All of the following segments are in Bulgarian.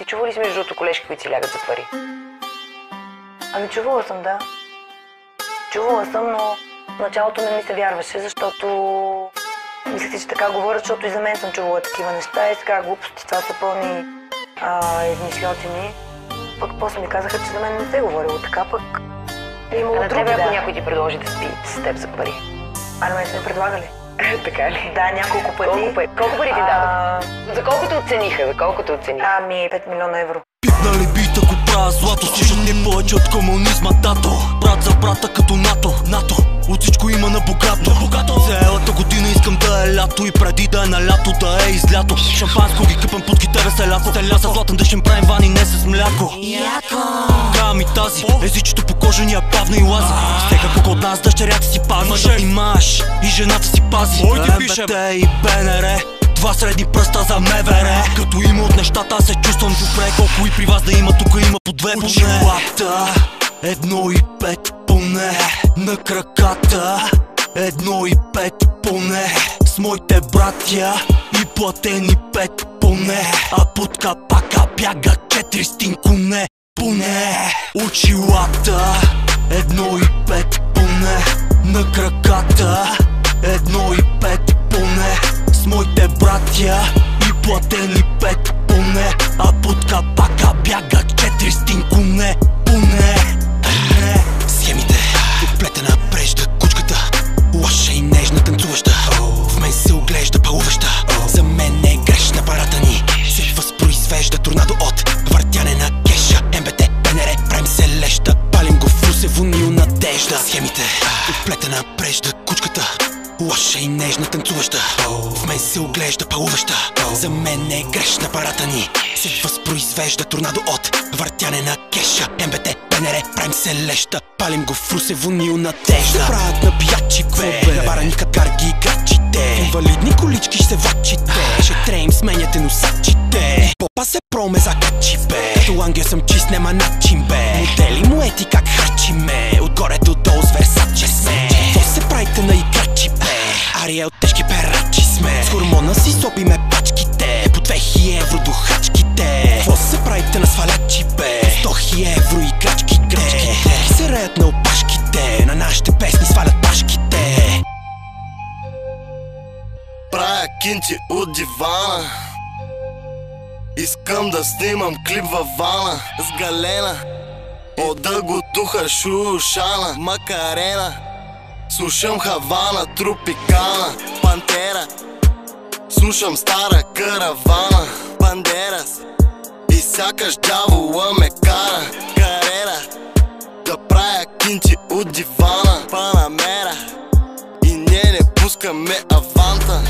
Ти чувала ли си между другото колежки, които си лягат за пари? Ами чувала съм, да. Чувала съм, но в началото не ми се вярваше, защото мислите, че така говорят, защото и за мен съм чувала такива неща и сега глупости, това са пълни измишлятини. Пък после ми казаха, че за мен не се е говорило така, пък е имало други, тебе, ако някой ти предложи да спи с теб за пари? А на мен са ми предлагали. Така ли? Да, няколко пъти. Колко пари ти дадох? За колко те оцениха? За колко те оцениха? Ами 5 милиона евро. Пипнали бит, ако правя злато, слушат ни повече от комунизма, тато. Брат за брата като НАТО. От всичко има на богато. Цялата година искам да е лято и преди да е на лято да е излято. Шампанско ги къпам под китара селяко. С златен дъжден правим вани, не с мляко. Трябва ми тази, езичето по кожения бавно и лази. Стека колко от нас дъщерята си пази. Имаш и жената си пази. МБТ и БНР, два средни пръста за МВР. Като има от нещата, се чувствам добре. Колко и при вас да има, тук има по две поне. Очилата 1,5 поне. На краката 1,5 поне. С моите братя и платени 5 поне. А под капака бяга 400 коне. Поне. Очилата 1,5 поне. На краката 1,5 поне. С моите братя и платени 5 поне. А под капака бяга 400 коне. Поне. Схемите, оплетена прежда кучката, лоша и нежна танцуваща. В мен се оглежда пълваща. За мен е грешна парата ни. Се възпроизвежда торнадо от въртяне на кеша. МБТ, БНР, правим се леща. Палим го в Русе, вонил надежда. Схемите, оплетена прежда кучката, лоша и нежна танцуваща. В мен се оглежда пълваща. За мен е грешна парата ни. Се възпроизвежда торнадо от въртяне на кеша. МБТ, БНР, правим се леща. Палим го в Русе, вонил надежда. Ще правят на пиячи бе, наварани каткарги играчите. Инвалидни колички ще се влачите. Ще треем, сменяте носачите. Попа се проме закачи бе. Като ангел съм чист, нема начин бе. Модели муети как харчиме. Отгоре до долу с Версаче сме. Какво се правите на играчи бе? Ариел тежки перачи сме. С хормона си сопиме пачките. По 2000 евро до хачките. Какво се правите на свалячи бе? 100 000 евро играчките. Ги се реят на опашките. На нашите песни свалят пашките. Правя кинти от дивана. Искам да снимам клип във вана с Галена. От дъготуха Шушана, Макарена. Слушам Хавана, Тропикана, Пантера. Слушам стара каравана, Бандерас. И сякаш дявола ме кара Карера. Да правя кинти от дивана, Панамера. И ние не пускаме аванта.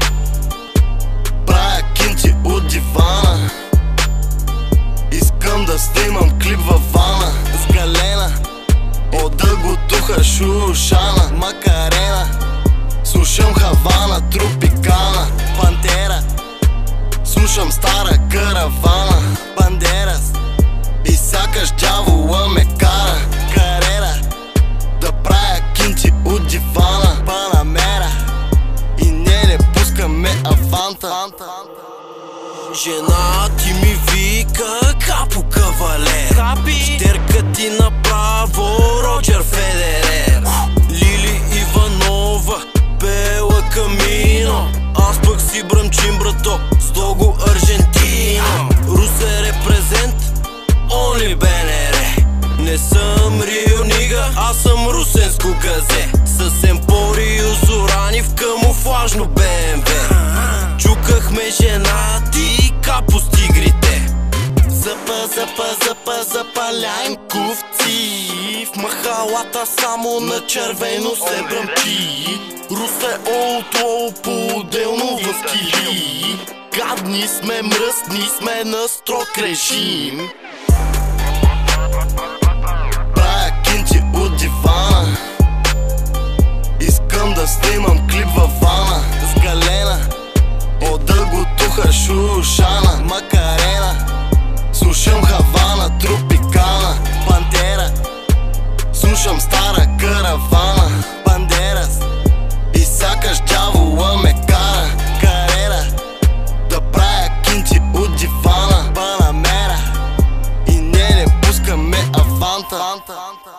Правя кинти от дивана. Искам да снимам клип във вана с Галена. От дъготуха Шушана, Макарена. Слушам Хавана, Тропикана, Пантера. Слушам стара каравана, Бандерас. И сякаш дявола ме кара Карера. Да правя кинти от дивана, Панамера. И ние не пускаме аванта. Жена ти ми вика Капо кавалер. Щерка ти направо Роджер Федерер. Лили Иванова, Бела Камино. Аз пък си бръмчим брато с Дого Аржентино. Русе репрезент, онли БНР. Не съм Рио Нига, аз съм русенско газе. С Емпорио Зорани в камуфлажно БМВ. Чукахме жена ти Капо с тигрите. Запаляем ковци. В махалата само на червено се бръмчи. Русе олд по-отделно в кили. Гадни сме, мръсни сме на строг режим. Правя кинти от дивана. Искам да снимам клип във вана с Галена. От дъготуха Шушана, Макарена. Слушам Хавана, Тропикана, Пантера. Слушам стара каравана, Бандерас. И сякаш дявола ме кара Карера. Да правя кинти от дивана, Панамера. Фанта.